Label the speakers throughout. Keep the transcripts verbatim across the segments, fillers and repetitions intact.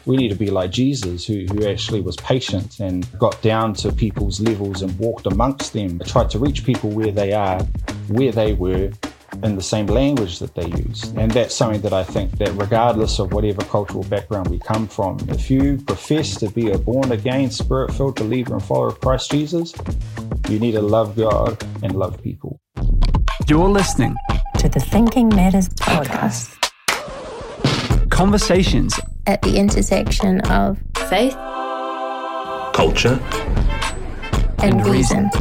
Speaker 1: We need to be like Jesus, who, who actually was patient and got down to people's levels and walked amongst them, tried to reach people where they are, where they were, in the same language that they use. And that's something that I think that regardless of whatever cultural background we come from, if you profess to be a born-again, spirit-filled believer and follower of Christ Jesus, you need to love God and love people.
Speaker 2: You're listening
Speaker 3: to the Thinking Matters podcast.
Speaker 2: Conversations
Speaker 3: at the intersection of faith,
Speaker 4: culture,
Speaker 3: and, and reason.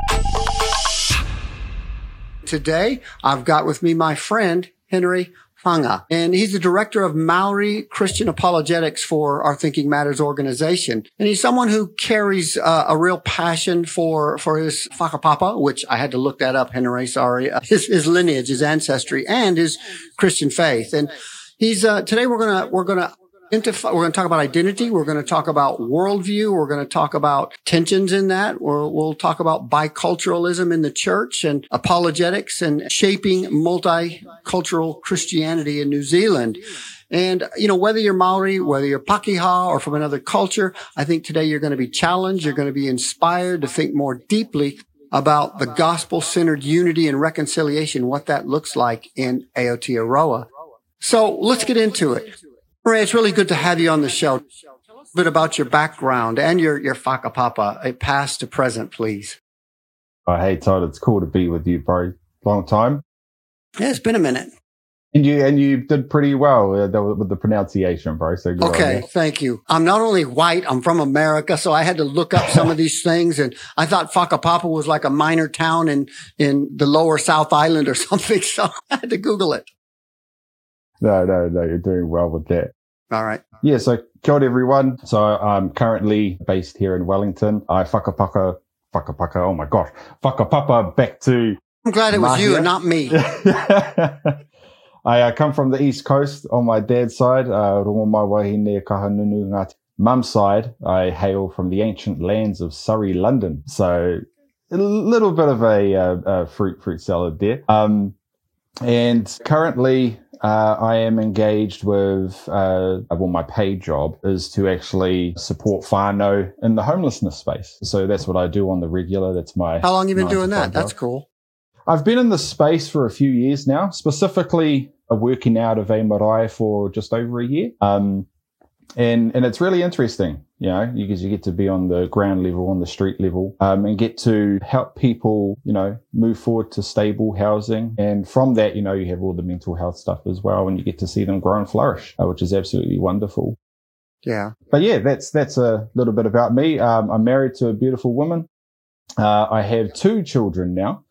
Speaker 5: Today, I've got with me my friend, Henry Whanga, and he's the director of Maori Christian Apologetics for our Thinking Matters organization. And he's someone who carries uh, a real passion for, for his whakapapa, which I had to look that up, Henry, sorry, uh, his, his lineage, his ancestry, and his Christian faith. And he's, uh, today we're gonna, we're gonna, Into, we're going to talk about identity. We're going to talk about worldview. We're going to talk about tensions in that. We'll, we'll talk about biculturalism in the church and apologetics and shaping multicultural Christianity in New Zealand. And, you know, whether you're Maori, whether you're Pakeha or from another culture, I think today you're going to be challenged. You're going to be inspired to think more deeply about the gospel-centered unity and reconciliation, what that looks like in Aotearoa. So let's get into it. Ray, it's really good to have you on the show. Tell us a bit about your background and your, your whakapapa, a past to present, please.
Speaker 1: Oh, hey, Todd, it's cool to be with you, bro. Long time.
Speaker 5: Yeah, it's been a minute.
Speaker 1: And you and you did pretty well uh, with the pronunciation, bro. So good
Speaker 5: okay, thank you. I'm not only white, I'm from America, so I had to look up some of these things, and I thought Whakapapa was like a minor town in, in the lower South Island or something, so I had to Google it.
Speaker 1: No, no, no, you're doing well with that.
Speaker 5: All right.
Speaker 1: Yeah, so kia ora everyone. So I'm currently based here in Wellington. I whakapaka, whakapaka, oh my gosh, whakapapa back to...
Speaker 5: I'm glad it was
Speaker 1: Mahia.
Speaker 5: you and not me.
Speaker 1: I uh, come from the East Coast on my dad's side. Uh, Rongo mai wahine kahanunu ngāti. Mum's side, I hail from the ancient lands of Surrey, London. So a little bit of a, uh, a fruit, fruit salad there. Um, and currently... Uh, I am engaged with, uh, well, my paid job is to actually support whānau in the homelessness space. So that's what I do on the regular. That's my...
Speaker 5: How long have you been doing that? That's cool.
Speaker 1: I've been in the space for a few years now, specifically uh, working out of a marae for just over a year. Um, and, and it's really interesting, you know, because you get to be on the ground level, on the street level, um, and get to help people, you know, move forward to stable housing. And from that, you know, you have all the mental health stuff as well, and you get to see them grow and flourish, uh, which is absolutely wonderful.
Speaker 5: Yeah.
Speaker 1: But yeah, that's, that's a little bit about me. Um, I'm married to a beautiful woman. Uh, I have two children now.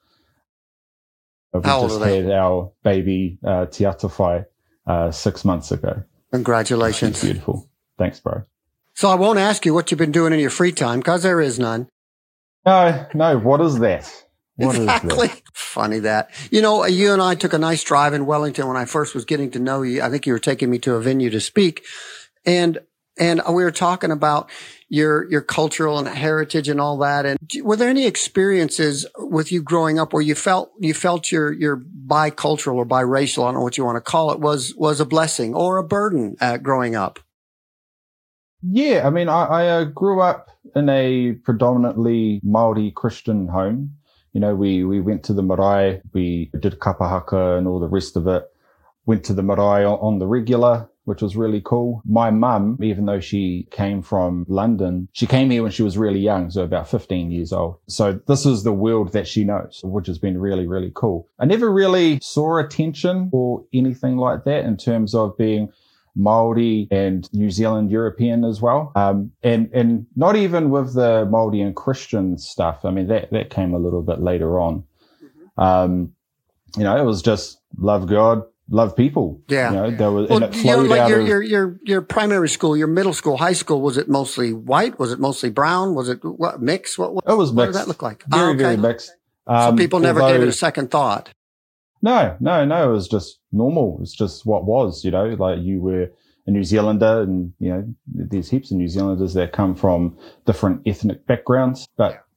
Speaker 1: We
Speaker 5: How old
Speaker 1: just
Speaker 5: are they?
Speaker 1: had our baby, uh, Te Atawhai, uh, six months ago.
Speaker 5: Congratulations.
Speaker 1: She's beautiful. Thanks, bro.
Speaker 5: So I won't ask you what you've been doing in your free time, because there is none.
Speaker 1: No, no. What is that? What
Speaker 5: exactly.
Speaker 1: Is that?
Speaker 5: Funny that. You know, you and I took a nice drive in Wellington when I first was getting to know you. I think you were taking me to a venue to speak. And, and we were talking about your, your cultural and heritage and all that. And were there any experiences with you growing up where you felt, you felt your, your bicultural or biracial, I don't know what you want to call it, was, was a blessing or a burden uh, growing up?
Speaker 1: Yeah, I mean, I, I uh, grew up in a predominantly Māori Christian home. You know, we, we went to the marae, we did kapahaka and all the rest of it. Went to the marae on, on the regular, which was really cool. My mum, even though she came from London, she came here when she was really young, so about fifteen years old. So this is the world that she knows, which has been really, really cool. I never really saw a tension or anything like that in terms of being Māori and New Zealand European as well. Um, and, and not even with the Māori and Christian stuff. I mean, that, that came a little bit later on. Mm-hmm. Um, you know, it was just love God, love people.
Speaker 5: Yeah.
Speaker 1: You know, there was,
Speaker 5: well,
Speaker 1: and it
Speaker 5: you know,
Speaker 1: flowed
Speaker 5: like
Speaker 1: out
Speaker 5: your,
Speaker 1: of,
Speaker 5: your, your, your primary school, your middle school, high school, was it mostly white? Was it mostly brown? Was it what mix? What, what,
Speaker 1: it was mixed.
Speaker 5: What did that look like?
Speaker 1: Very,
Speaker 5: oh, okay.
Speaker 1: very mixed.
Speaker 5: So
Speaker 1: Um,
Speaker 5: people never
Speaker 1: although,
Speaker 5: gave it a second thought.
Speaker 1: No, no, no. It was just normal. It's just what was, you know, like you were a New Zealander, and, you know, there's heaps of New Zealanders that come from different ethnic backgrounds, but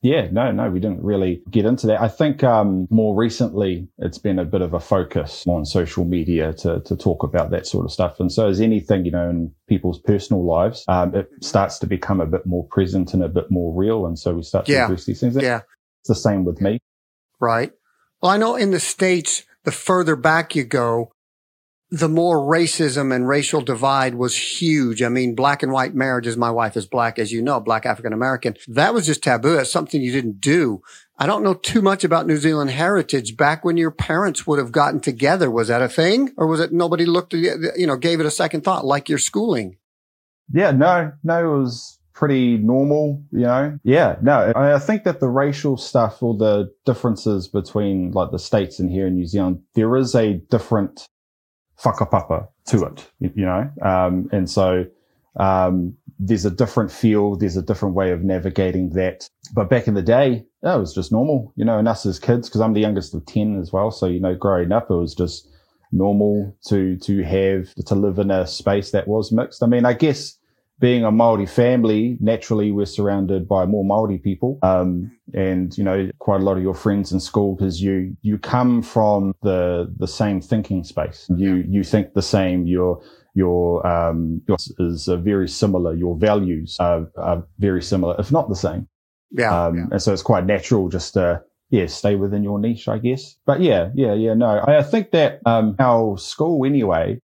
Speaker 1: Yeah, no, no, we didn't really get into that. I think um, more recently, it's been a bit of a focus on social media to to talk about that sort of stuff. And so as anything, you know, in people's personal lives, um, it starts to become a bit more present and a bit more real. And so we start to
Speaker 5: Yeah.
Speaker 1: address these things.
Speaker 5: Yeah.
Speaker 1: It's the same with me.
Speaker 5: Right. Well, I know in the States, the further back you go, the more racism and racial divide was huge. I mean, black and white marriages, my wife is black, as you know, black African American. That was just taboo. That's something you didn't do. I don't know too much about New Zealand heritage. Back when your parents would have gotten together, was that a thing? Or was it nobody looked at it, you know, gave it a second thought, like your schooling?
Speaker 1: Yeah, no, no, it was pretty normal, you know? Yeah, no, I, I think that the racial stuff or the differences between like the States and here in New Zealand, there is a different whakapapa to it, you, you know? Um, and so, um, there's a different feel, there's a different way of navigating that. But back in the day, oh, it was just normal, you know, and us as kids, because I'm the youngest of ten as well. So, you know, growing up, it was just normal to, to have, to live in a space that was mixed. I mean, I guess being a Māori family, naturally we're surrounded by more Māori people. Um, and, you know, quite a lot of your friends in school, because you, you come from the, the same thinking space. You, you think the same. Your, your, um, yours is uh, very similar. Your values are, are very similar, if not the same.
Speaker 5: Yeah,
Speaker 1: Um,
Speaker 5: yeah.
Speaker 1: and so it's quite natural just to, yeah, stay within your niche, I guess. But yeah, yeah, yeah, no, I, I think that, um, our school anyway,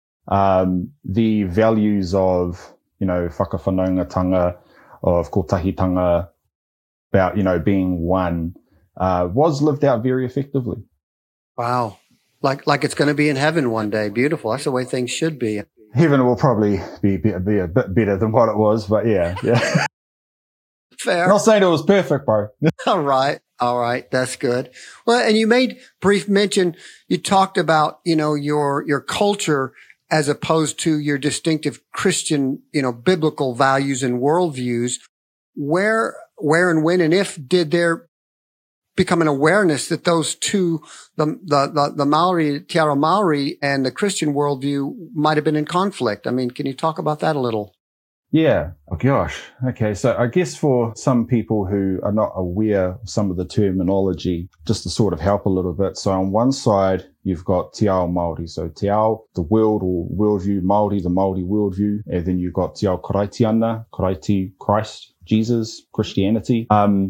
Speaker 1: um, the values of, you know, whakawhanaungatanga, of kotahitanga, about, you know, being one, uh, was lived out very effectively.
Speaker 5: Wow. Like, like it's going to be in heaven one day. Beautiful. That's the way things should be.
Speaker 1: Heaven will probably be, be, be a bit better than what it was, but yeah, yeah.
Speaker 5: Fair.
Speaker 1: I'm not saying it was perfect, bro.
Speaker 5: All right. All right. That's good. Well, and you made brief mention, you talked about, you know, your, your culture as opposed to your distinctive Christian, you know, biblical values and worldviews. Where, where and when and if did there become an awareness that those two, the, the, the, the Maori, Te Ara Maori and the Christian worldview might have been in conflict? I mean, can you talk about that a little?
Speaker 1: Yeah. Oh gosh. Okay. So I guess for some people who are not aware of some of the terminology, just to sort of help a little bit. So on one side, you've got Te Ao Māori. So Te Ao, the world or worldview, Māori, the Māori worldview. And then you've got Te Ao Karaitiana, Karaiti, Christ, Jesus, Christianity. Um,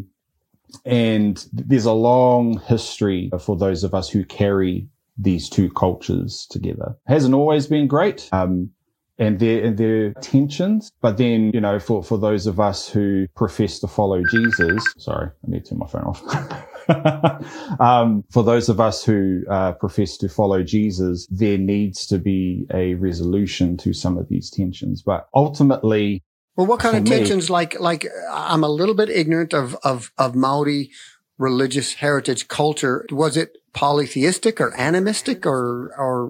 Speaker 1: and there's a long history for those of us who carry these two cultures together. Hasn't always been great. Um, And there, and there are tensions. But then, you know, for, for those of us who profess to follow Jesus, sorry, I need to turn my phone off. um, for those of us who, uh, profess to follow Jesus, there needs to be a resolution to some of these tensions. But ultimately,
Speaker 5: Well, what kind
Speaker 1: for
Speaker 5: of
Speaker 1: me-
Speaker 5: tensions? Like, like I'm a little bit ignorant of, of, of Maori religious heritage culture. Was it polytheistic or animistic or, or?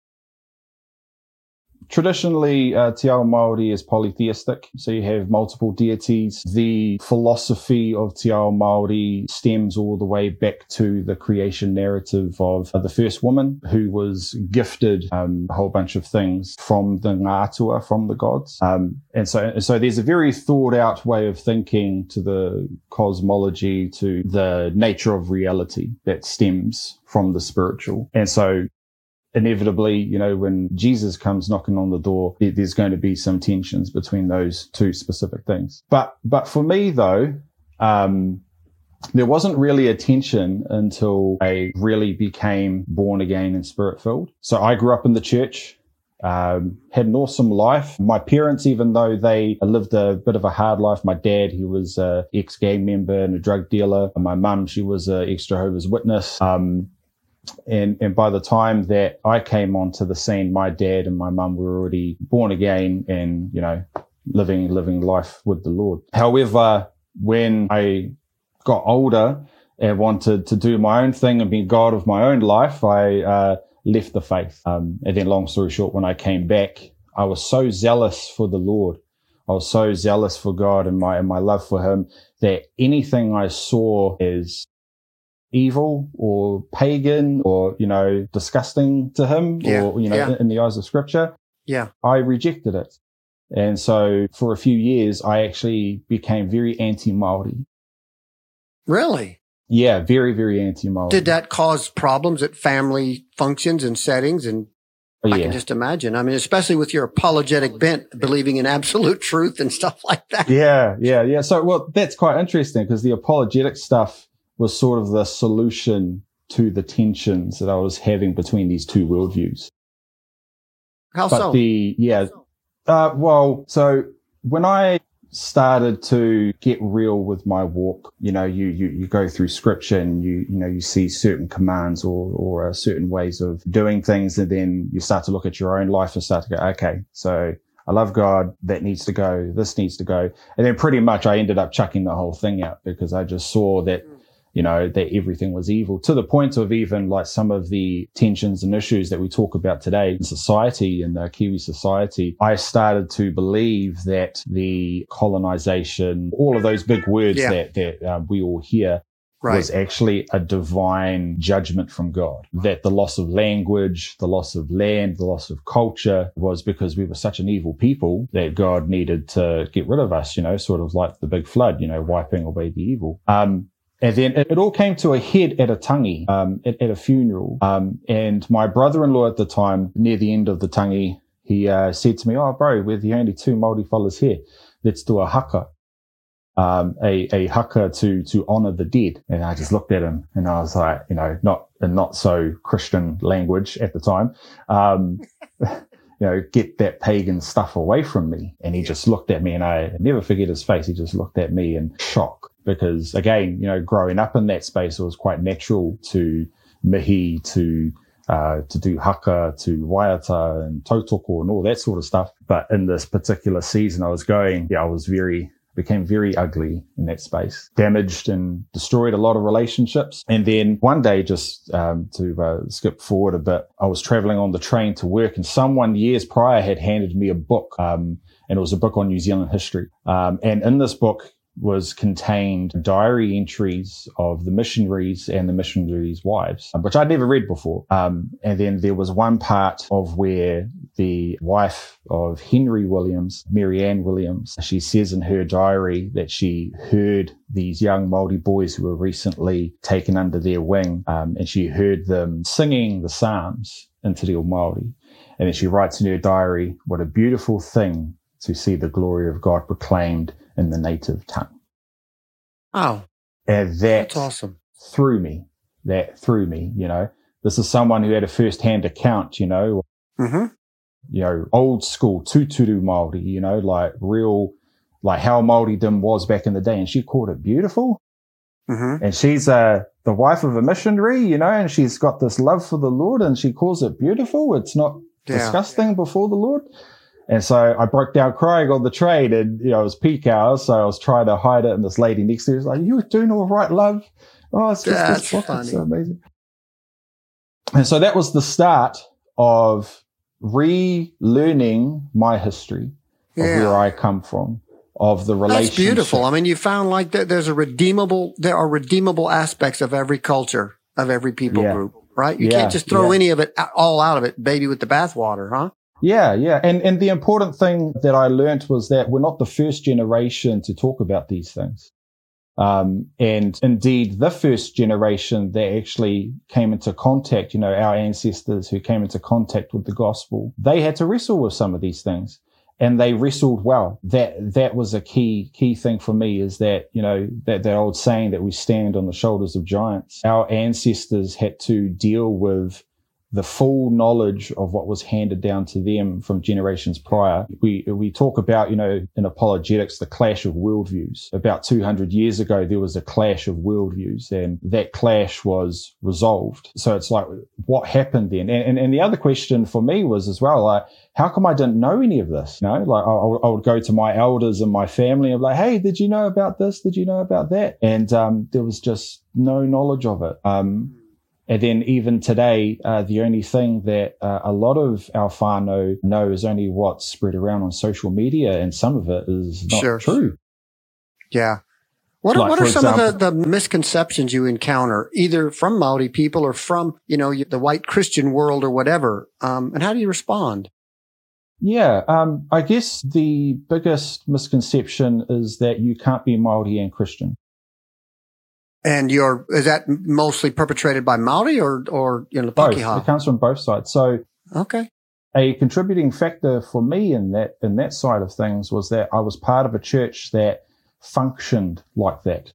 Speaker 1: Traditionally, uh, Te Ao Māori is polytheistic, so you have multiple deities. The philosophy of Te Ao Māori stems all the way back to the creation narrative of uh, the first woman who was gifted um, a whole bunch of things from the Ngātua, from the gods. Um, and so, so there's a very thought out way of thinking to the cosmology, to the nature of reality that stems from the spiritual. And so inevitably, you know, when Jesus comes knocking on the door, there's going to be some tensions between those two specific things. But, but for me though, um, there wasn't really a tension until I really became born again and spirit filled. So I grew up in the church, um, had an awesome life. My parents, even though they lived a bit of a hard life, my dad, he was a ex-gang member and a drug dealer. And my mum, she was a ex-Jehovah's Witness. Um, And, and by the time that I came onto the scene, my dad and my mum were already born again and, you know, living, living life with the Lord. However, when I got older and wanted to do my own thing and be God of my own life, I, uh, left the faith. Um, and then long story short, when I came back, I was so zealous for the Lord. I was so zealous for God and my, and my love for him that anything I saw as evil or pagan or, you know, disgusting to him
Speaker 5: Yeah,
Speaker 1: or, you know,
Speaker 5: yeah.
Speaker 1: in, in the eyes of scripture,
Speaker 5: Yeah.
Speaker 1: I rejected it. And so for a few years, I actually became very anti-Māori.
Speaker 5: Really?
Speaker 1: Yeah, very, very anti-Maori.
Speaker 5: Did that cause problems at family functions and settings? And
Speaker 1: Oh,
Speaker 5: I
Speaker 1: yeah.
Speaker 5: can just imagine. I mean, especially with your apologetic bent, believing in absolute truth and stuff like that.
Speaker 1: Yeah, yeah, yeah. So, well, that's quite interesting because the apologetic stuff was sort of the solution to the tensions that I was having between these two worldviews.
Speaker 5: How
Speaker 1: But
Speaker 5: so?
Speaker 1: the, yeah, uh, well, so when I started to get real with my walk, you know, you, you, you go through scripture and you, you know, you see certain commands or, or uh, certain ways of doing things. And then you start to look at your own life and start to go, okay, so I love God. That needs to go. This needs to go. And then pretty much I ended up chucking the whole thing out because I just saw that, you know, that everything was evil, to the point of even like some of the tensions and issues that we talk about today in society, in the Kiwi society. I started to believe that the colonization, all of those big words
Speaker 5: Yeah.
Speaker 1: that, that uh, we all hear,
Speaker 5: Right.
Speaker 1: was actually a divine judgment from God. That the loss of language, the loss of land, the loss of culture was because we were such an evil people that God needed to get rid of us, you know, sort of like the big flood, you know, wiping away the evil. Um, And then it, it all came to a head at a tangi, um, at, at a funeral. Um, and my brother-in-law at the time, near the end of the tangi, he, uh, said to me, "Oh, bro, we're the only two Māori fellas here. Let's do a haka." Um, a, a haka to, to honor the dead. And I just looked at him and I was like, you know, not, in not so Christian language at the time. Um, you know, get that pagan stuff away from me. And he just looked at me, and I never forget his face. He just looked at me in shock because, again, you know, growing up in that space, it was quite natural to mihi, to, uh, to do haka, to waiata and tautoko and all that sort of stuff. But in this particular season I was going, yeah, I was very, became very ugly in that space, damaged and destroyed a lot of relationships. And then one day, just um, to uh, skip forward a bit, I was traveling on the train to work, and someone years prior had handed me a book, um, and it was a book on New Zealand history. Um, and in this book was contained diary entries of the missionaries and the missionaries' wives, which I'd never read before. Um, and then there was one part of where the wife of Henry Williams, Mary Ann Williams, she says in her diary that she heard these young Māori boys who were recently taken under their wing, um, and she heard them singing the Psalms in Te Reo Māori. And then she writes in her diary, "What a beautiful thing to see the glory of God proclaimed in the native tongue."
Speaker 5: Oh,
Speaker 1: And that
Speaker 5: that's awesome.
Speaker 1: threw me. That threw me, you know. This is someone who had a first-hand account, you know,
Speaker 5: Mm-hmm.
Speaker 1: you know, old school, tūturu Māori, you know, like real, like how Māoridom was back in the day. And she called it beautiful.
Speaker 5: Mm-hmm.
Speaker 1: And she's uh, the wife of a missionary, you know, and she's got this love for the Lord, and she calls it beautiful. It's not
Speaker 5: Yeah.
Speaker 1: disgusting before the Lord. And so I broke down crying on the train, and, you know, it was peak hours. So I was trying to hide it. And this lady next to me was like, "You were doing all right, love." Oh, it's just
Speaker 5: That's
Speaker 1: this book.
Speaker 5: funny.
Speaker 1: It's so amazing. And so that was the start of relearning my history of
Speaker 5: Yeah.
Speaker 1: where I come from, of the relationship.
Speaker 5: That's beautiful. I mean, you found like that there's a redeemable, there are redeemable aspects of every culture, of every people
Speaker 1: Yeah.
Speaker 5: group, right? You
Speaker 1: Yeah,
Speaker 5: can't just throw
Speaker 1: yeah.
Speaker 5: any of it, all out of it, baby with the bathwater, huh?
Speaker 1: Yeah, yeah. And and the important thing that I learned was that we're not the first generation to talk about these things. Um, and indeed, the first generation that actually came into contact, you know, our ancestors who came into contact with the gospel, they had to wrestle with some of these things, and they wrestled well. That, that was a key, key thing for me, is that, you know, that, that old saying that we stand on the shoulders of giants. Our ancestors had to deal with the full knowledge of what was handed down to them from generations prior. We, we talk about, you know, in apologetics, the clash of worldviews. About two hundred years ago, there was a clash of worldviews, and that clash was resolved. So it's like, what happened then? And, and, and the other question for me was as well, like, how come I didn't know any of this? You know, like I, I, would, I would go to my elders and my family and be like, "Hey, did you know about this? Did you know about that?" And, um, there was just no knowledge of it. Um, And then even today, uh, the only thing that uh, a lot of our whānau know is only what's spread around on social media, and some of it is not
Speaker 5: Sure.
Speaker 1: true.
Speaker 5: Yeah. What are,
Speaker 1: Like,
Speaker 5: what are
Speaker 1: for
Speaker 5: some of
Speaker 1: example-
Speaker 5: the, the misconceptions you encounter, either from Maori people or from, you know, the white Christian world or whatever? Um, and how do you respond?
Speaker 1: Yeah, um, I guess the biggest misconception is that you can't be Māori and Christian.
Speaker 5: And you're, is that mostly perpetrated by Maori or, or, you know,
Speaker 1: Both.
Speaker 5: Pakeha?
Speaker 1: It comes from both sides. So
Speaker 5: Okay.
Speaker 1: a contributing factor for me in that, in that side of things was that I was part of a church that functioned like that.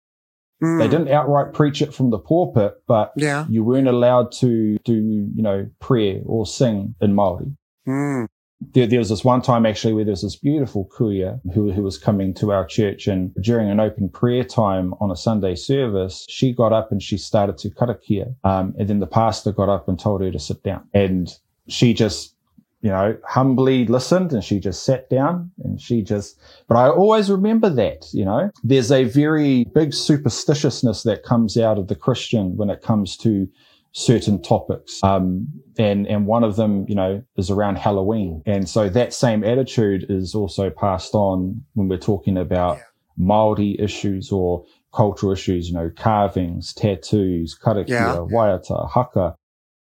Speaker 5: Mm.
Speaker 1: They didn't outright preach it from the pulpit, but
Speaker 5: Yeah.
Speaker 1: you weren't allowed to do, you know, prayer or sing in Māori.
Speaker 5: Mm.
Speaker 1: There, there was this one time actually where there was this beautiful kuia who, who was coming to our church, and during an open prayer time on a Sunday service, she got up and she started to karakia. Um, and then the pastor got up and told her to sit down, and she just, you know, humbly listened, and she just sat down and she just, but I always remember that, you know, there's a very big superstitiousness that comes out of the Christian when it comes to certain topics. Um, and, and one of them, you know, is around Halloween. And so that same attitude is also passed on when we're talking about yeah. Māori issues or cultural issues, you know, carvings, tattoos, karakia, yeah. waiata, haka.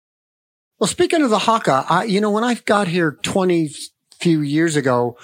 Speaker 5: Well, speaking of the haka, I, you know, when I got here twenty few years ago,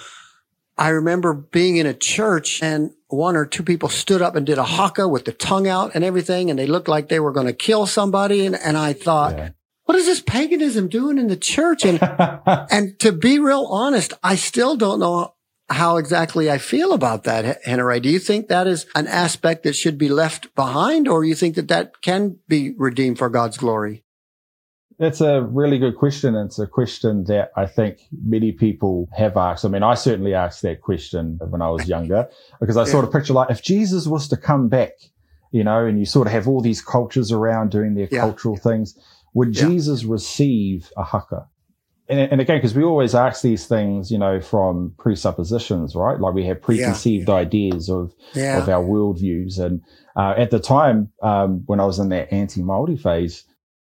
Speaker 5: I remember being in a church and one or two people stood up and did a haka with the tongue out and everything, and they looked like they were going to kill somebody. And, and I thought, yeah. what is this paganism doing in the church? And, and to be real honest, I still don't know how exactly I feel about that, Henry. Do you think that is an aspect that should be left behind, or you think that that can be redeemed for God's glory?
Speaker 1: That's a really good question. It's a question that I think many people have asked. I mean, I certainly asked that question when I was younger, because I yeah. sort of picture like if Jesus was to come back, you know, and you sort of have all these cultures around doing their yeah. cultural things, would yeah. Jesus receive a haka? And, and again, because we always ask these things, you know, from presuppositions, right? Like we have preconceived yeah. ideas of, yeah. of our worldviews. And uh, at the time, um, when I was in that anti-Māori phase,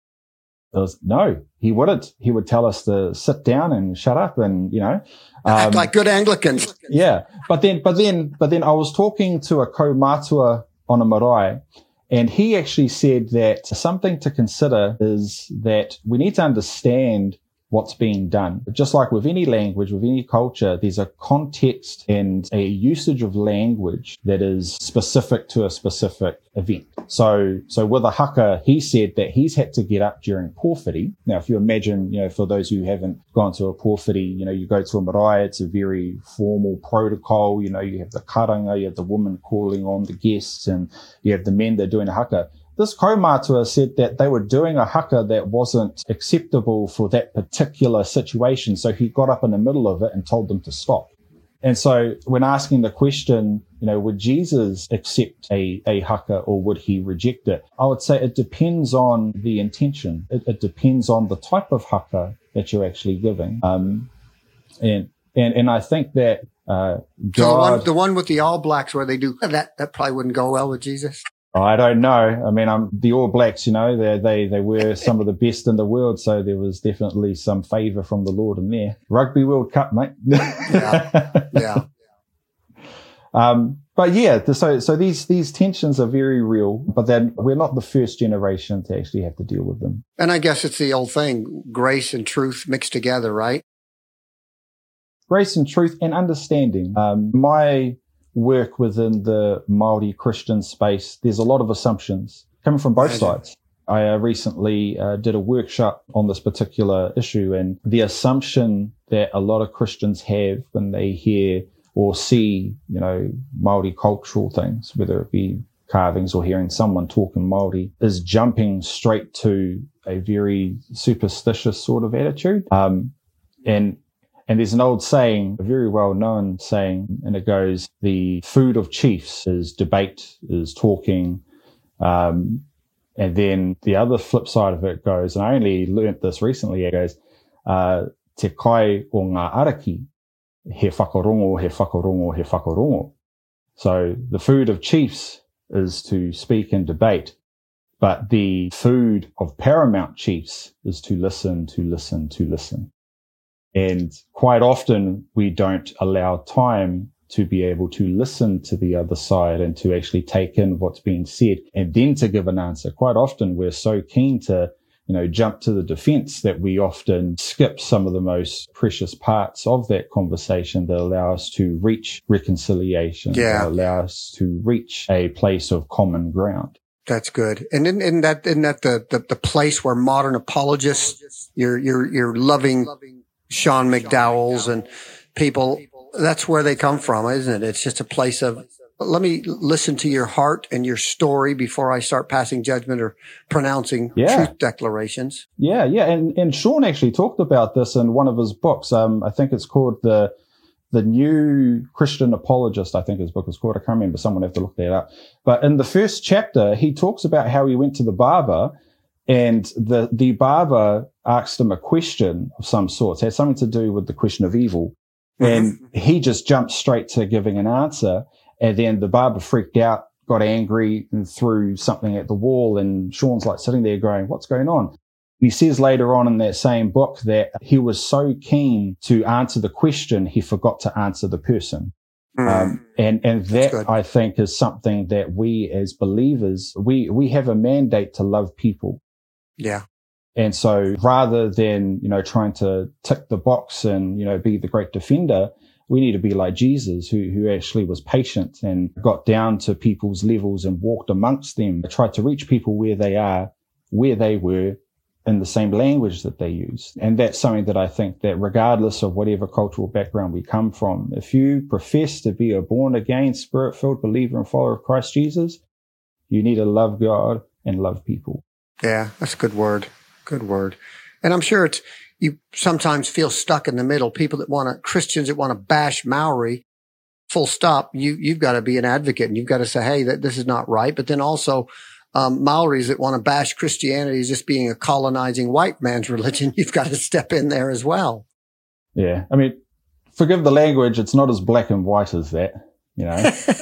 Speaker 1: it was, no, he wouldn't. He would tell us to sit down and shut up and, you know. Um,
Speaker 5: Act like good Anglicans.
Speaker 1: Yeah. But then, but then, but then I was talking to a kaumātua on a marae, and he actually said that something to consider is that we need to understand what's being done. Just like with any language, with any culture, there's a context and a usage of language that is specific to a specific event. So, so with a haka, he said that he's had to get up during porphyry. Now, if you imagine, you know, for those who haven't gone to a porphyry, you know, you go to a marae, it's a very formal protocol. You know, you have the karanga, you have the woman calling on the guests, and you have the men that are doing a haka. This kaumātua said that they were doing a haka that wasn't acceptable for that particular situation. So he got up in the middle of it and told them to stop. And so when asking the question, you know, would Jesus accept a, a haka or would he reject it? I would say it depends on the intention. It, it depends on the type of haka that you're actually giving. Um, and, and, and I think that, uh, God,
Speaker 5: so the one, the one with the All Blacks where they do that, that probably wouldn't go well with Jesus.
Speaker 1: I don't know. I mean, I'm the All Blacks, you know, they, they, they were some of the best in the world. So there was definitely some favor from the Lord in there. Rugby World Cup, mate.
Speaker 5: yeah. Yeah.
Speaker 1: Um, but yeah, so, so these, these tensions are very real, but then we're not the first generation to actually have to deal with them.
Speaker 5: And I guess it's the old thing, grace and truth mixed together, right?
Speaker 1: Grace and truth and understanding. Um, my, work within the Māori Christian space, there's a lot of assumptions coming from both sides. I uh, recently uh, did a workshop on this particular issue, and the assumption that a lot of Christians have when they hear or see, you know, Māori cultural things, whether it be carvings or hearing someone talking Māori, is jumping straight to a very superstitious sort of attitude. Um, and And there's an old saying, a very well-known saying, and it goes, the food of chiefs is debate, is talking. Um, and then the other flip side of it goes, and I only learnt this recently, it goes, uh, te kai o ngā araki, he whakarongo, he whakarongo, he whakarongo. So the food of chiefs is to speak and debate, but the food of paramount chiefs is to listen, to listen, to listen. And quite often we don't allow time to be able to listen to the other side and to actually take in what's being said and then to give an answer. Quite often we're so keen to, you know, jump to the defense that we often skip some of the most precious parts of that conversation that allow us to reach reconciliation,
Speaker 5: yeah.
Speaker 1: that allow us to reach a place of common ground.
Speaker 5: That's good. And in, in that, in that the, the, the place where modern apologists, your, your, your loving Sean McDowells and people, that's where they come from, isn't it? It's just a place of, let me listen to your heart and your story before I start passing judgment or pronouncing
Speaker 1: yeah.
Speaker 5: truth declarations.
Speaker 1: Yeah, yeah. And, and Sean actually talked about this in one of his books. Um, I think it's called the, The New Christian Apologist, I think his book is called. I can't remember. Someone have to look that up. But in the first chapter, he talks about how he went to the barber and the, the barber asked him a question of some sort. It had something to do with the question of evil. Mm-hmm. And he just jumped straight to giving an answer. And then the barber freaked out, got angry and threw something at the wall. And Sean's like sitting there going, what's going on? He says later on in that same book that he was so keen to answer the question, he forgot to answer the person. Mm. Um, and, and that I think is something that we as believers, we, we have a mandate to love people.
Speaker 5: Yeah.
Speaker 1: And so rather than, you know, trying to tick the box and, you know, be the great defender, we need to be like Jesus, who, who actually was patient and got down to people's levels and walked amongst them, tried to reach people where they are, where they were, in the same language that they use. And that's something that I think that regardless of whatever cultural background we come from, if you profess to be a born again, spirit filled believer and follower of Christ Jesus, you need to love God and love people.
Speaker 5: Yeah, that's a good word. Good word. And I'm sure it's, you sometimes feel stuck in the middle. People that want to, Christians that want to bash Maori, full stop. You, you've got to be an advocate and you've got to say, hey, that this is not right. But then also, Um, Maoris that want to bash Christianity as just being a colonizing white man's religion, you've got to step in there as well.
Speaker 1: Yeah. I mean, forgive the language. It's not as black and white as that, you know.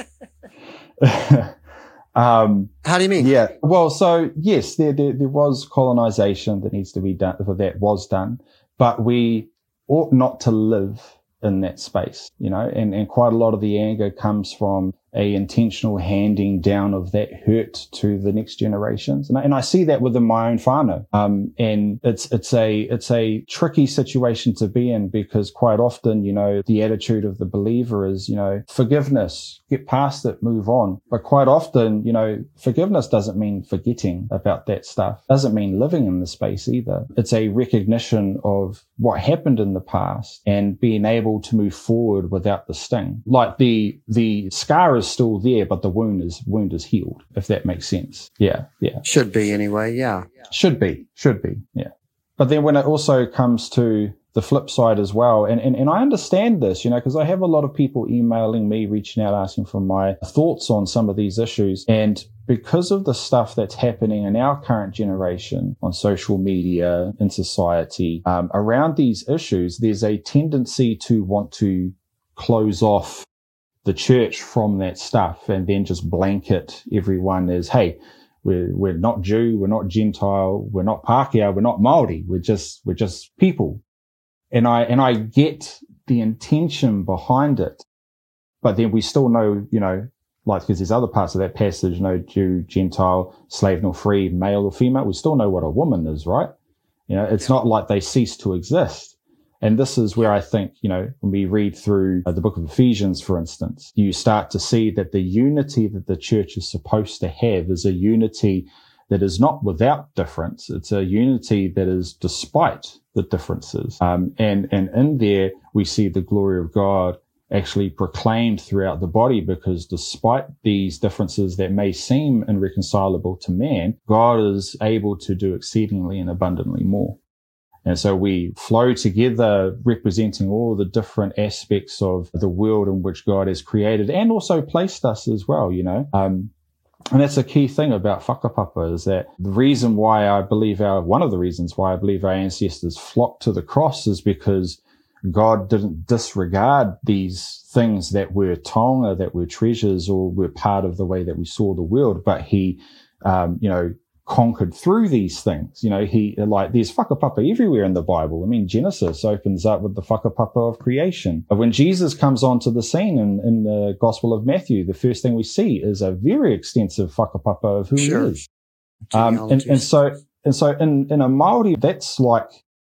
Speaker 1: um,
Speaker 5: How do you mean?
Speaker 1: Yeah. Well, so yes, there, there, there was colonization that needs to be done, that was done, but we ought not to live in that space, you know, and, and quite a lot of the anger comes from a intentional handing down of that hurt to the next generations. And I, and I see that within my own whānau. Um, and it's, it's a, it's a tricky situation to be in because quite often, you know, the attitude of the believer is, you know, forgiveness, get past it, move on. But quite often, you know, forgiveness doesn't mean forgetting about that stuff. Doesn't mean living in the space either. It's a recognition of what happened in the past and being able to move forward without the sting. Like the, the scar is still there, but the wound is wound is healed, if that makes sense. Yeah, yeah.
Speaker 5: Should be anyway, yeah.
Speaker 1: Should be, should be, yeah. But then when it also comes to the flip side as well, and, and, and I understand this, you know, because I have a lot of people emailing me, reaching out, asking for my thoughts on some of these issues. And because of the stuff that's happening in our current generation on social media, in society, um, around these issues, there's a tendency to want to close off the church from that stuff and then just blanket everyone as, hey, we're, we're not Jew, we're not Gentile, we're not Pākehā, we're not Māori, we're just, we're just people. And I, and I get the intention behind it, but then we still know, you know, like, because there's other parts of that passage, no Jew, Gentile, slave nor free, male or female, we still know what a woman is, right? You know, it's yeah. not like they cease to exist. And this is where I think, you know, when we read through uh, the book of Ephesians, for instance, you start to see that the unity that the church is supposed to have is a unity that is not without difference. It's a unity that is despite the differences. Um, and, and in there, we see the glory of God actually proclaimed throughout the body, because despite these differences that may seem irreconcilable to man, God is able to do exceedingly and abundantly more. And so we flow together representing all the different aspects of the world in which God has created and also placed us as well, you know. Um, and that's a key thing about whakapapa, is that the reason why I believe our, one of the reasons why I believe our ancestors flocked to the cross is because God didn't disregard these things that were taonga, that were treasures, or were part of the way that we saw the world, but he, um, you know, conquered through these things. You know, he, like, there's whakapapa everywhere in the Bible. I mean, Genesis opens up with the whakapapa of creation. But when Jesus comes onto the scene in, in the Gospel of Matthew, the first thing we see is a very extensive whakapapa of who
Speaker 5: sure.
Speaker 1: he is. Um, and, and so, and so in, in a Māori, that's like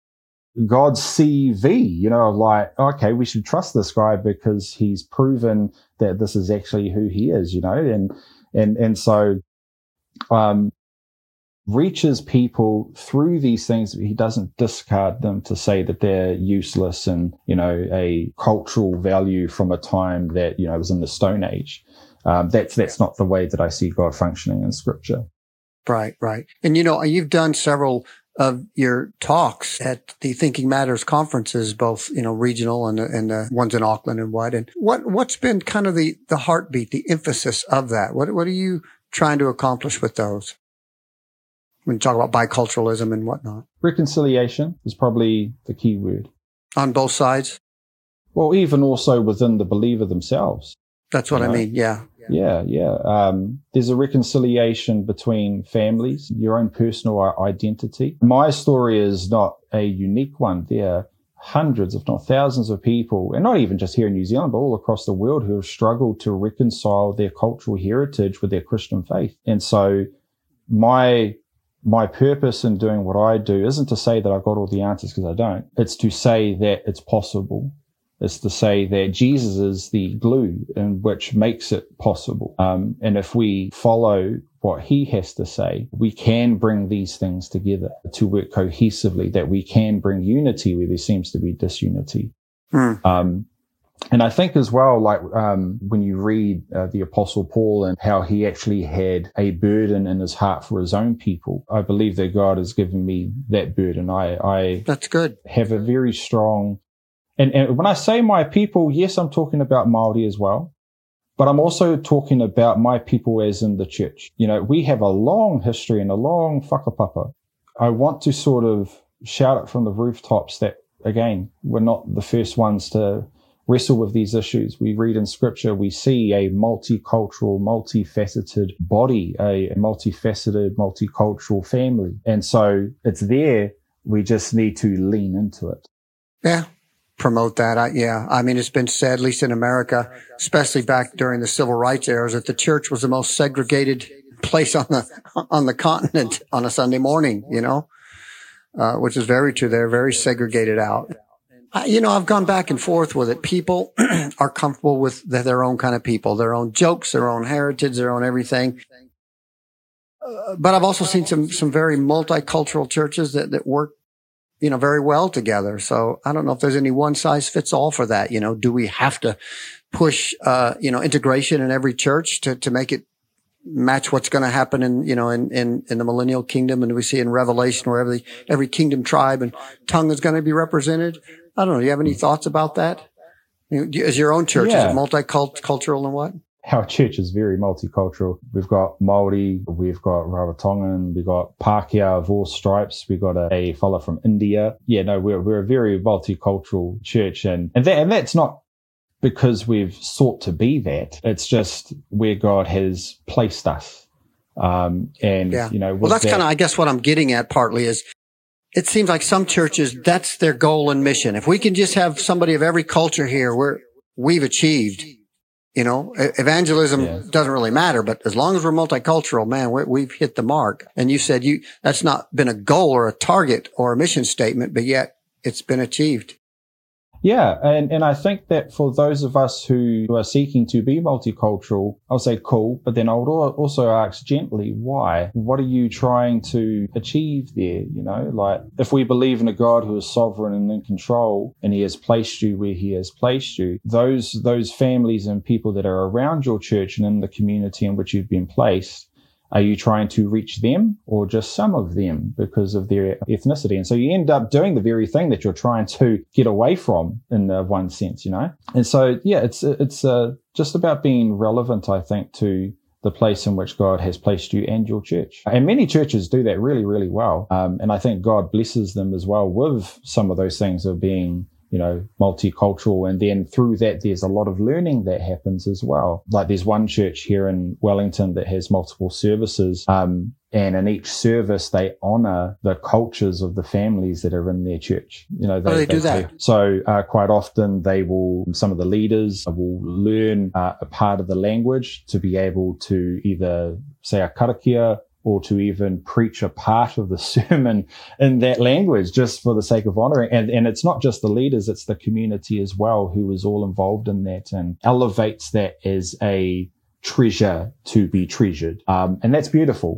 Speaker 1: God's C V, you know, of like, okay, we should trust this guy because he's proven that this is actually who he is, you know, and, and, and so, um, reaches people through these things. He doesn't discard them to say that they're useless and, you know, a cultural value from a time that, you know, was in the Stone Age. Um, that's, that's not the way that I see God functioning in Scripture.
Speaker 5: Right, right. And, you know, you've done several of your talks at the Thinking Matters conferences, both, you know, regional and, and the ones in Auckland and what. And what, what's been kind of the, the heartbeat, the emphasis of that? What, what are you trying to accomplish with those? When you talk about biculturalism and whatnot.
Speaker 1: Reconciliation is probably the key word.
Speaker 5: On both sides?
Speaker 1: Well, even also within the believer themselves.
Speaker 5: That's what I
Speaker 1: know?
Speaker 5: mean, yeah.
Speaker 1: Yeah, yeah. Um, there's a reconciliation between families, your own personal identity. My story is not a unique one. There are hundreds, if not thousands of people, and not even just here in New Zealand, but all across the world who have struggled to reconcile their cultural heritage with their Christian faith. And so my my purpose in doing what I do isn't to say that I've got all the answers, because I don't. It's to say that it's possible. It's to say that Jesus is the glue in which makes it possible. Um, and if we follow what he has to say, we can bring these things together to work cohesively, that we can bring unity where there seems to be disunity. Mm. Um, and I think as well, like, um, when you read uh, the Apostle Paul and how he actually had a burden in his heart for his own people, I believe that God has given me that burden. I, I
Speaker 5: That's good.
Speaker 1: have a very strong And, and when I say my people, yes, I'm talking about Māori as well, but I'm also talking about my people as in the church. You know, we have a long history and a long whakapapa. I want to sort of shout it from the rooftops that, again, we're not the first ones to wrestle with these issues. We read in Scripture, we see a multicultural, multifaceted body, a multifaceted, multicultural family. And so it's there. We just need to lean into it.
Speaker 5: Yeah. Promote that. I, yeah. I mean, it's been said, at least in America, especially back during the civil rights eras, that the church was the most segregated place on the, on the continent on a Sunday morning, you know, uh, which is very true. They're very segregated out. I, you know, I've gone back and forth with it. People are comfortable with their own kind of people, their own jokes, their own heritage, their own everything. Uh, but I've also seen some, some very multicultural churches that, that work, you know, very well together. So I don't know if there's any one size fits all for that. You know, do we have to push, uh, you know, integration in every church to, to make it match what's going to happen in, you know, in, in, in the millennial kingdom? And we see in Revelation where every, every kingdom, tribe and tongue is going to be represented. I don't know. Do you have any thoughts about that? You know, is your own church,
Speaker 1: yeah.
Speaker 5: is it multicultural and what?
Speaker 1: Our church is very multicultural. We've got Māori, we've got Rarotongan, we've got Pākehā of all stripes, we've got a, a fella from India. Yeah, no, we're we're a very multicultural church, and and, that, and that's not because we've sought to be that. It's just where God has placed us. Um, and
Speaker 5: yeah.
Speaker 1: you know,
Speaker 5: well, that's
Speaker 1: that,
Speaker 5: kind of, I guess, what I'm getting at. Partly is, it seems like some churches, that's their goal and mission. If we can just have somebody of every culture here, we're we've achieved. You know, evangelism yeah. doesn't really matter, but as long as we're multicultural, man, we, we've hit the mark. And you said you, that's not been a goal or a target or a mission statement, but yet it's been achieved.
Speaker 1: Yeah. And, and I think that for those of us who are seeking to be multicultural, I'll say cool, but then I would also ask gently, why? What are you trying to achieve there? You know, like if we believe in a God who is sovereign and in control and he has placed you where he has placed you, those, those families and people that are around your church and in the community in which you've been placed, are you trying to reach them or just some of them because of their ethnicity? And so you end up doing the very thing that you're trying to get away from in uh, one sense, you know? And so, yeah, it's, it's uh, just about being relevant, I think, to the place in which God has placed you and your church. And many churches do that really, really well. Um, and I think God blesses them as well with some of those things of being, you know, multicultural. And then through that, there's a lot of learning that happens as well. Like there's one church here in Wellington that has multiple services. Um, and in each service, they honor the cultures of the families that are in their church. You know, they,
Speaker 5: oh, they,
Speaker 1: they
Speaker 5: do that.
Speaker 1: So, uh, quite often they will, some of the leaders will learn uh, a part of the language to be able to either say a karakia or to even preach a part of the sermon in that language just for the sake of honoring. And, and it's not just the leaders, it's the community as well who is all involved in that and elevates that as a treasure to be treasured. Um, and that's beautiful.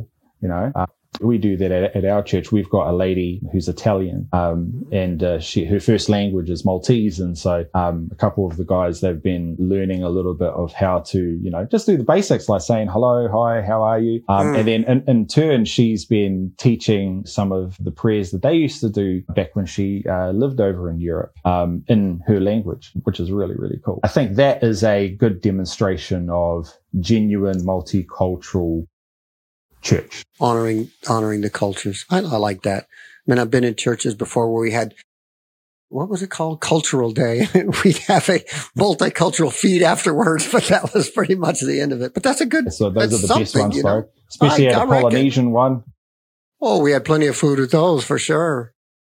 Speaker 1: you know. Uh, we do that at, at our church. We've got a lady who's Italian, um, and uh, she her first language is Maltese, and so um, a couple of the guys, they've been learning a little bit of how to, you know, just do the basics like saying hello, hi, how are you, um, mm. and then in, in turn she's been teaching some of the prayers that they used to do back when she uh, lived over in Europe um, in her language, which is really really cool. I think that is a good demonstration of genuine multicultural church.
Speaker 5: Honoring, honoring the cultures. I, I like that. I mean, I've been in churches before where we had, what was it called? Cultural Day. We'd have a multicultural feed afterwards, but that was pretty much the end of it. But that's a good,
Speaker 1: so those
Speaker 5: that's
Speaker 1: are the best ones, though.
Speaker 5: Know?
Speaker 1: Especially
Speaker 5: I,
Speaker 1: at
Speaker 5: I
Speaker 1: a Polynesian
Speaker 5: reckon.
Speaker 1: one.
Speaker 5: Oh, we had plenty of food at those for sure.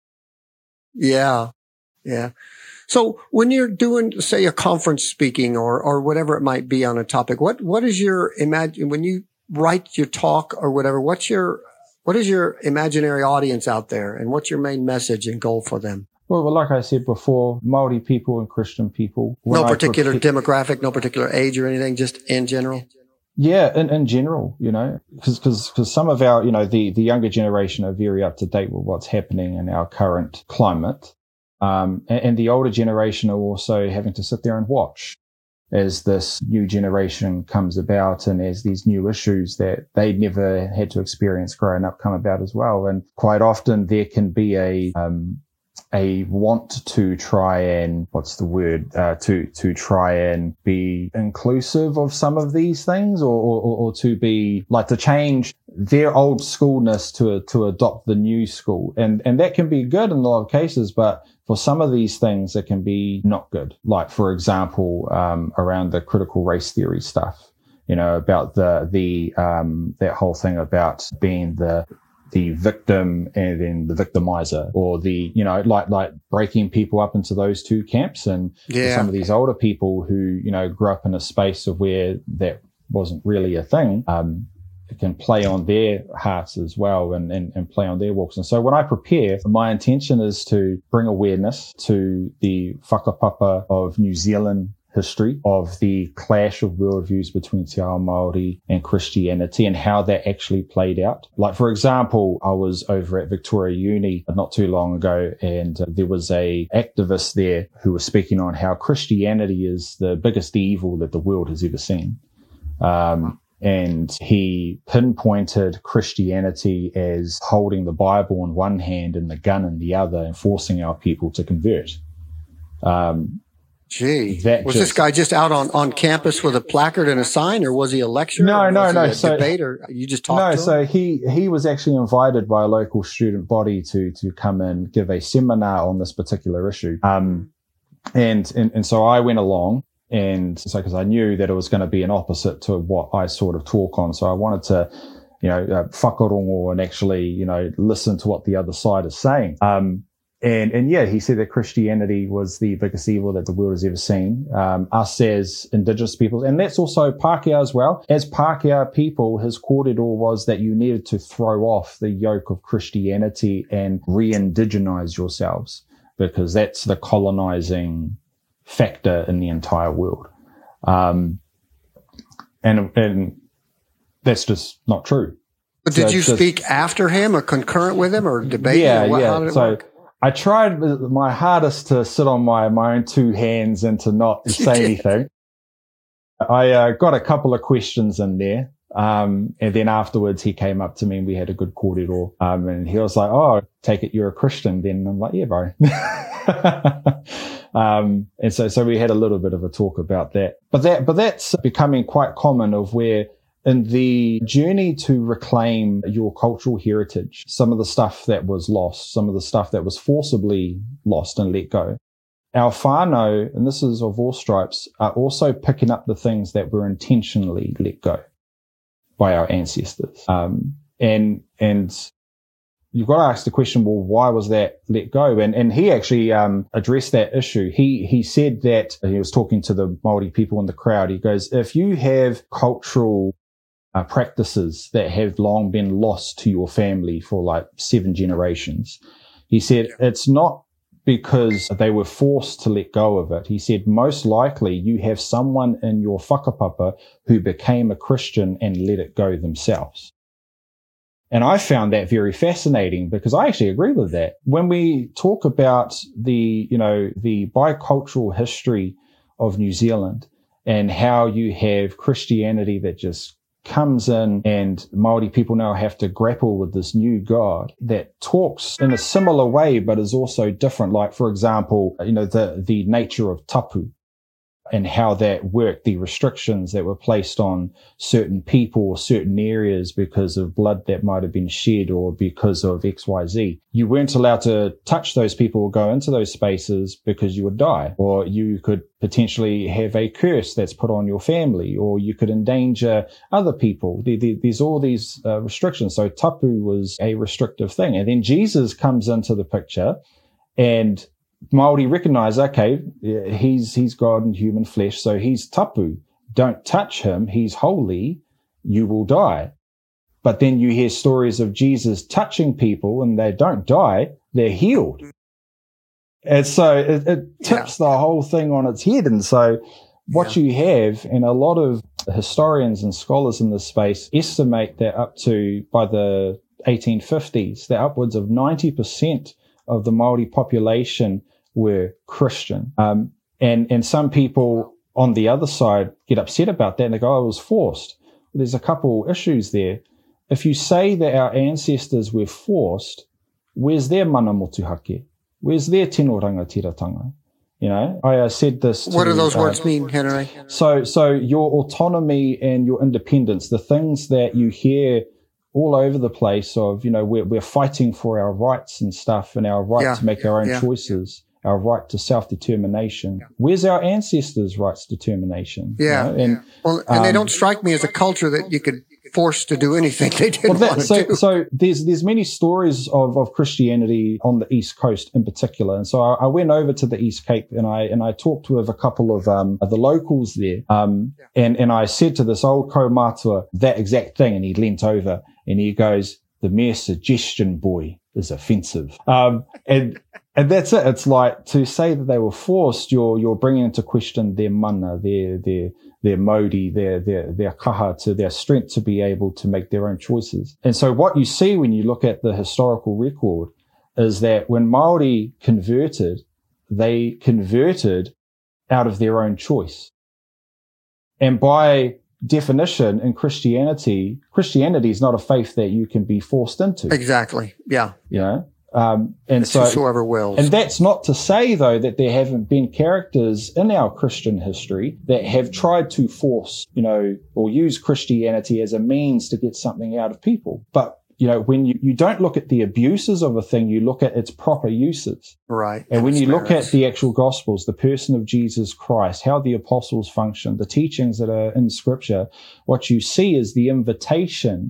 Speaker 5: Yeah. Yeah. So when you're doing, say, a conference speaking or, or whatever it might be on a topic, what, what is your imagine when you write your talk or whatever, what's your, what is your imaginary audience out there and what's your main message and goal for them?
Speaker 1: Well, well like I said before, Māori people and Christian people.
Speaker 5: No particular pre- demographic, no particular age or anything, just in general?
Speaker 1: Yeah, in, in general, you know, because because because some of our, you know, the, the younger generation are very up to date with what's happening in our current climate. Um, and, and the older generation are also having to sit there and watch as this new generation comes about and as these new issues that they never had to experience growing up come about as well. And quite often there can be a, um, a want to try and, what's the word, uh, to, to try and be inclusive of some of these things or, or, or to be like to change their old schoolness to, to adopt the new school. And, and that can be good in a lot of cases, but for some of these things, it can be not good. Like, for example, um, around the critical race theory stuff, you know, about the, the, um, that whole thing about being the, the victim and then the victimizer or the, you know, like, like breaking people up into those two camps. And
Speaker 5: yeah.
Speaker 1: some of these older people who, you know, grew up in a space of where that wasn't really a thing, um, it can play on their hearts as well and, and, and play on their walks. And so when I prepare, my intention is to bring awareness to the whakapapa of New Zealand history, of the clash of worldviews between Te Ao Māori and Christianity and how that actually played out. Like, for example, I was over at Victoria Uni not too long ago and uh, there was a activist there who was speaking on how Christianity is the biggest evil that the world has ever seen. Um, And he pinpointed Christianity as holding the Bible in one hand and the gun in the other and forcing our people to convert. Um,
Speaker 5: Gee, was just, this guy just out on, on campus with a placard and a sign, or was he a lecturer?
Speaker 1: No, no, no.
Speaker 5: A
Speaker 1: so,
Speaker 5: debate, or you just talked
Speaker 1: no,
Speaker 5: to him?
Speaker 1: so he, he was actually invited by a local student body to, to come and give a seminar on this particular issue. Um, and, and, and so I went along. And so, because I knew that it was going to be an opposite to what I sort of talk on. So I wanted to, you know, uh, whakarongo and actually, you know, listen to what the other side is saying. Um, and, and yeah, he said that Christianity was the biggest evil that the world has ever seen. Um, us as Indigenous people, and that's also Pākehā as well. As Pākehā people, his kōrero was that you needed to throw off the yoke of Christianity and re-indigenize yourselves, because that's the colonizing factor in the entire world. Um, and, and that's just not true.
Speaker 5: But did
Speaker 1: so
Speaker 5: you
Speaker 1: just,
Speaker 5: speak after him or concurrent with him or debate?
Speaker 1: Yeah,
Speaker 5: or what,
Speaker 1: yeah.
Speaker 5: How did it
Speaker 1: so
Speaker 5: work?
Speaker 1: I tried my hardest to sit on my, my own two hands and to not say anything. I uh, got a couple of questions in there. Um, and then afterwards he came up to me and we had a good kōrero. Um, and he was like, "Oh, take it you're a Christian then." I'm like, "Yeah, bro." um, and so, so we had a little bit of a talk about that, but that, but that's becoming quite common of where in the journey to reclaim your cultural heritage, some of the stuff that was lost, some of the stuff that was forcibly lost and let go. Our whānau, and this is of all stripes, are also picking up the things that were intentionally let go by our ancestors. Um, and, and you've got to ask the question, well, why was that let go? And, and he actually, um, addressed that issue. He, he said that he was talking to the Māori people in the crowd. He goes, if you have cultural uh, practices that have long been lost to your family for like seven generations, he said, it's not because they were forced to let go of it. He said, most likely you have someone in your whakapapa who became a Christian and let it go themselves. And I found that very fascinating because I actually agree with that. When we talk about the, you know, the bicultural history of New Zealand and how you have Christianity that just comes in and Māori people now have to grapple with this new God that talks in a similar way, but is also different. Like, for example, you know, the, the nature of tapu and how that worked, the restrictions that were placed on certain people or certain areas because of blood that might have been shed or because of X Y Z. You weren't allowed to touch those people or go into those spaces because you would die, or you could potentially have a curse that's put on your family, or you could endanger other people. There, there, there's all these uh, restrictions. So tapu was a restrictive thing. And then Jesus comes into the picture and Māori recognize, okay, he's, he's God in human flesh, so he's tapu. Don't touch him. He's holy. You will die. But then you hear stories of Jesus touching people and they don't die. They're healed. And so it, it tips yeah. the whole thing on its head. And so what yeah. you have, and a lot of historians and scholars in this space estimate that up to, by the eighteen fifties, that upwards of ninety percent of the Māori population were Christian. Um, and, and some people on the other side get upset about that and they go, oh, it was forced. There's a couple issues there. If you say that our ancestors were forced, where's their mana motuhake? Where's their tino rangatiratanga? You know, I uh, said this to,
Speaker 5: what do those
Speaker 1: uh,
Speaker 5: words mean, Henry?
Speaker 1: So, so your autonomy and your independence, the things that you hear all over the place of, you know, we're, we're fighting for our rights and stuff and our right
Speaker 5: yeah.
Speaker 1: to make our own
Speaker 5: yeah.
Speaker 1: choices, our right to self-determination. Yeah. Where's our ancestors' rights to determination?
Speaker 5: Yeah.
Speaker 1: You know? And,
Speaker 5: yeah. Well, and um, they don't strike me as a culture that you could force to do anything they didn't well, that, want to
Speaker 1: so,
Speaker 5: do.
Speaker 1: So there's, there's many stories of, of Christianity on the East Coast in particular. And so I, I went over to the East Cape and I, and I talked with a couple of, um, the locals there. Um, yeah. and, and I said to this old kaumātua that exact thing. And he leant over and he goes, the mere suggestion, boy, is offensive. Um, and, and that's it. It's like to say that they were forced, you're, you're bringing into question their mana, their, their, their mauri, their, their, their kaha, to their strength to be able to make their own choices. And so what you see when you look at the historical record is that when Māori converted, they converted out of their own choice. And by definition in Christianity, Christianity is not a faith that you can be forced into.
Speaker 5: Exactly. Yeah.
Speaker 1: You know? Um, and
Speaker 5: it's
Speaker 1: so,
Speaker 5: whosoever wills.
Speaker 1: And that's not to say though that there haven't been characters in our Christian history that have tried to force, you know, or use Christianity as a means to get something out of people. But, you know, when you, you don't look at the abuses of a thing, you look at its proper uses.
Speaker 5: Right.
Speaker 1: And when you look at the actual Gospels, the person of Jesus Christ, how the apostles function, the teachings that are in Scripture, what you see is the invitation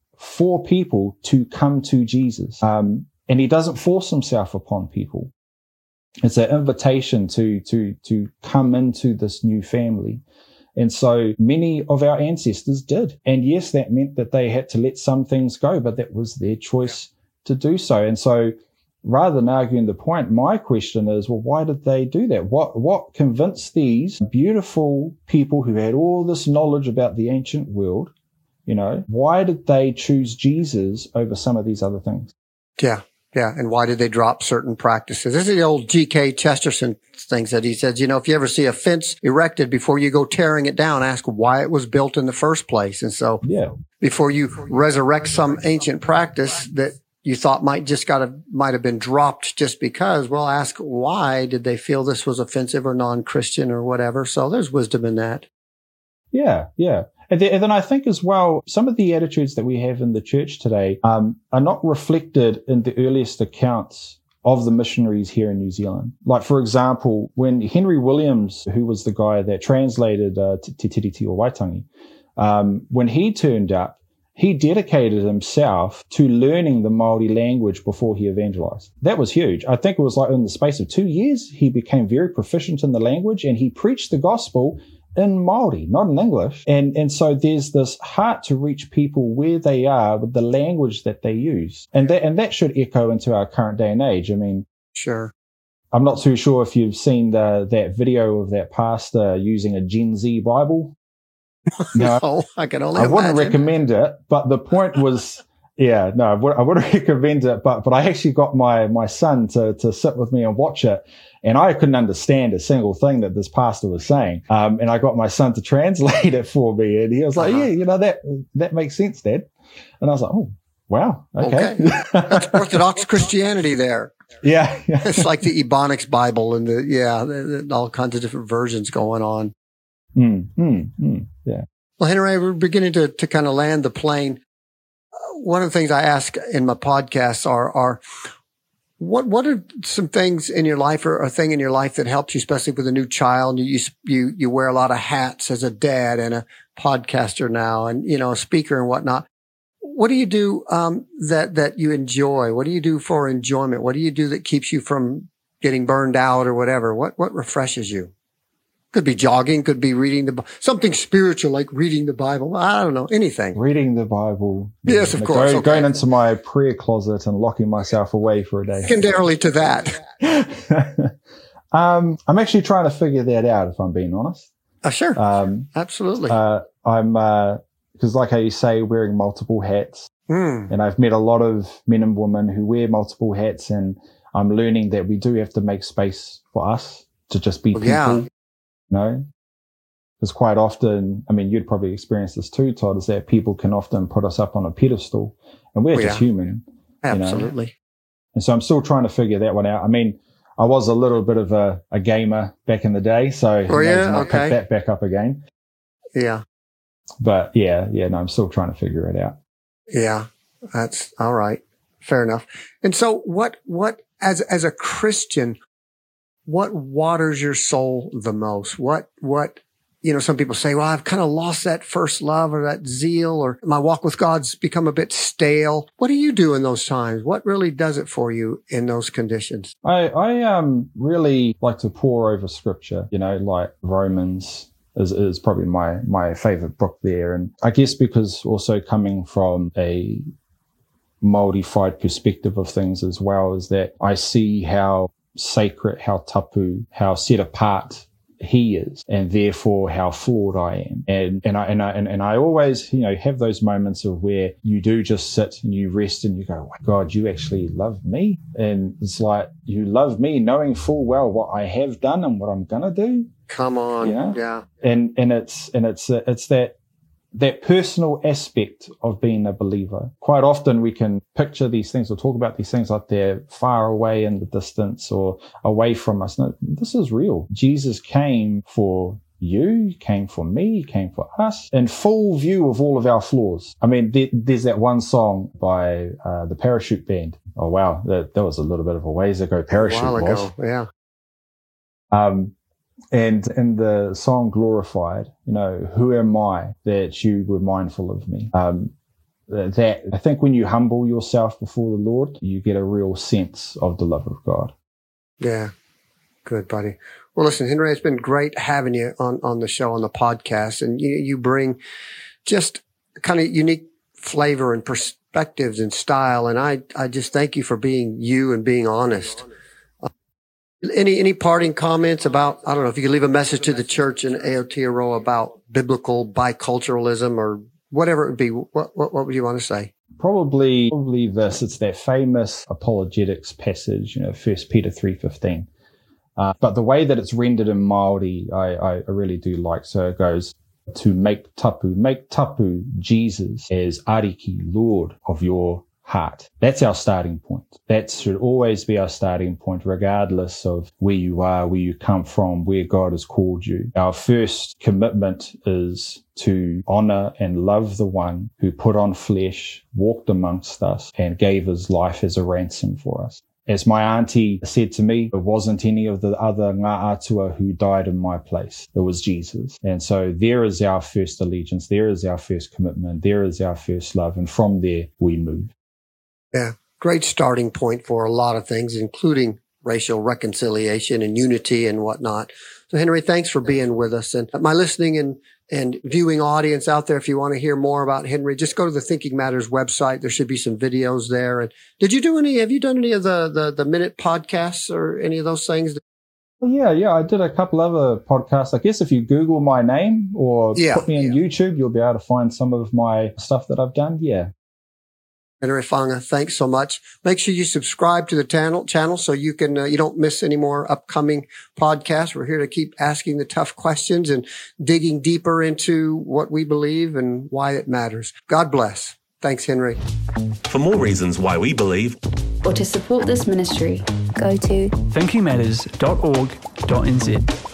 Speaker 1: for people to come to Jesus. Um, And he doesn't force himself upon people. It's an invitation to, to, to come into this new family. And so many of our ancestors did. And yes, that meant that they had to let some things go, but that was their choice to do so. And so rather than arguing the point, my question is, well, why did they do that? What, what convinced these beautiful people who had all this knowledge about the ancient world, you know, why did they choose Jesus over some of these other things?
Speaker 5: Yeah. Yeah. And why did they drop certain practices? This is the old G K Chesterton things that he says, you know, if you ever see a fence erected, before you go tearing it down, ask why it was built in the first place. And so
Speaker 1: yeah.
Speaker 5: before you resurrect some ancient practice that you thought might just got to, might have been dropped just because, well, ask why did they feel this was offensive or non-Christian or whatever. So there's wisdom in that.
Speaker 1: Yeah. Yeah. And then I think as well, some of the attitudes that we have in the church today um, are not reflected in the earliest accounts of the missionaries here in New Zealand. Like, for example, when Henry Williams, who was the guy that translated uh, Te Tiriti o Waitangi, um, when he turned up, he dedicated himself to learning the Māori language before he evangelized. That was huge. I think it was like in the space of two years, he became very proficient in the language and he preached the gospel in Māori, not in English. And, and so there's this heart to reach people where they are with the language that they use. And that, and that should echo into our current day and age. I mean,
Speaker 5: sure.
Speaker 1: I'm not too sure if you've seen the, that video of that pastor using a Gen Z Bible.
Speaker 5: No, no I can only
Speaker 1: I
Speaker 5: imagine.
Speaker 1: wouldn't recommend it, but the point was, Yeah, no, I would, I would recommend it, but, but I actually got my, my son to, to sit with me and watch it. And I couldn't understand a single thing that this pastor was saying. Um, and I got my son to translate it for me. And he was like,
Speaker 5: Uh-huh.
Speaker 1: yeah, you know, that, that makes sense, Dad. And I was like, oh, wow. Okay.
Speaker 5: Okay. That's Orthodox Christianity there.
Speaker 1: Yeah. yeah.
Speaker 5: It's like the Ebonics Bible and the, yeah, the, the, all kinds of different versions going on.
Speaker 1: Mm, mm, mm, yeah.
Speaker 5: Well, Henry, we're beginning to, to kind of land the plane. Uh, one of the things I ask in my podcasts are, are what, what are some things in your life or a thing in your life that helps you, especially with a new child? You, you, you wear a lot of hats as a dad and a podcaster now and, you know, a speaker and whatnot. What do you do, um, that, that you enjoy? What do you do for enjoyment? What do you do that keeps you from getting burned out or whatever? What, what refreshes you? Could be jogging, could be reading the, something spiritual like reading the Bible. I don't know, anything.
Speaker 1: Reading the Bible.
Speaker 5: Yes, of
Speaker 1: Go-
Speaker 5: course. Okay.
Speaker 1: Going into my prayer closet and locking myself away for a day.
Speaker 5: Secondarily to that.
Speaker 1: um, I'm actually trying to figure that out, if I'm being honest.
Speaker 5: Uh, sure.
Speaker 1: Um,
Speaker 5: Absolutely.
Speaker 1: uh, I'm, uh, cause like how you say, wearing multiple hats.
Speaker 5: Mm.
Speaker 1: And I've met a lot of men and women who wear multiple hats, and I'm learning that we do have to make space for us to just be people.
Speaker 5: Yeah.
Speaker 1: You know, because quite often, I mean, you'd probably experience this too, Todd, is that people can often put us up on a pedestal, and we're
Speaker 5: Oh,
Speaker 1: just
Speaker 5: yeah.
Speaker 1: human.
Speaker 5: Absolutely.
Speaker 1: You know? And so I'm still trying to figure that one out. I mean, I was a little bit of a, a gamer back in the day, so
Speaker 5: Oh,
Speaker 1: who knows,
Speaker 5: yeah?
Speaker 1: I might
Speaker 5: Okay.
Speaker 1: pick that back up again.
Speaker 5: Yeah.
Speaker 1: But yeah, yeah, no, I'm still trying to figure it out.
Speaker 5: Yeah. That's all right. Fair enough. And so what, what, as, as a Christian, what waters your soul the most? What, what, you know, some people say, well, I've kind of lost that first love or that zeal, or my walk with God's become a bit stale. What do you do in those times? What really does it for you in those conditions?
Speaker 1: I, I, um, really like to pore over scripture, you know, like Romans is, is probably my, my favorite book there. And I guess because also coming from a Māori-fied perspective of things as well, is that I see how sacred, how tapu, how set apart he is, and therefore how flawed I am. And, and I, and I, and, and I always, you know, have those moments of where you do just sit and you rest and you go, oh, God, you actually love me. And it's like, you love me knowing full well what I have done and what I'm going to do.
Speaker 5: Come on.
Speaker 1: Yeah.
Speaker 5: Yeah.
Speaker 1: And, and it's, and it's, uh, it's that, that personal aspect of being a believer. Quite often we can picture these things or talk about these things like they're far away in the distance or away from us. No, this is real. Jesus came for you, he came for me, he came for us in full view of all of our flaws. I mean, there, there's that one song by uh, the Parachute Band. Oh, wow. That, that was a little bit of a ways ago. Parachute
Speaker 5: A while
Speaker 1: was.
Speaker 5: ago. Yeah.
Speaker 1: Um, And in the song Glorified, you know, who am I that you were mindful of me? Um, that I think when you humble yourself before the Lord, you get a real sense of the love of God.
Speaker 5: Yeah. Good, buddy. Well, listen, Henry, it's been great having you on, on the show, on the podcast. And you, you bring just kind of unique flavor and perspectives and style. And I, I just thank you for being you and being honest. Any, any parting comments about, I don't know, if you could leave a message to the church in Aotearoa about biblical biculturalism or whatever it would be, what, what, what would you want to say?
Speaker 1: Probably, probably this. It's that famous apologetics passage, you know, First Peter three fifteen. Uh, but the way that it's rendered in Māori, I, I, I really do like. So it goes, to make tapu, make tapu Jesus as Ariki, Lord of your heart. That's our starting point. That should always be our starting point, regardless of where you are, where you come from, where God has called you. Our first commitment is to honor and love the one who put on flesh, walked amongst us, and gave his life as a ransom for us. As my auntie said to me, it wasn't any of the other ngā atua who died in my place. It was Jesus. And so there is our first allegiance. There is our first commitment. There is our first love. And from there, we move.
Speaker 5: Yeah. Great starting point for a lot of things, including racial reconciliation and unity and whatnot. So Henry, thanks for being with us. And my listening and, and viewing audience out there, if you want to hear more about Henry, just go to the Thinking Matters website. There should be some videos there. And did you do any, have you done any of the, the, the minute podcasts or any of those things?
Speaker 1: Yeah, yeah, I did a couple other podcasts. I guess if you Google my name or
Speaker 5: Yeah,
Speaker 1: put me in
Speaker 5: yeah.
Speaker 1: YouTube, you'll be able to find some of my stuff that I've done. Yeah.
Speaker 5: Henry Fanga, thanks so much. Make sure you subscribe to the channel, channel so you can uh, you don't miss any more upcoming podcasts. We're here to keep asking the tough questions and digging deeper into what we believe and why it matters. God bless. Thanks, Henry.
Speaker 4: For more reasons why we believe,
Speaker 3: Or to support this ministry, go to
Speaker 2: thinking matters dot org dot n z.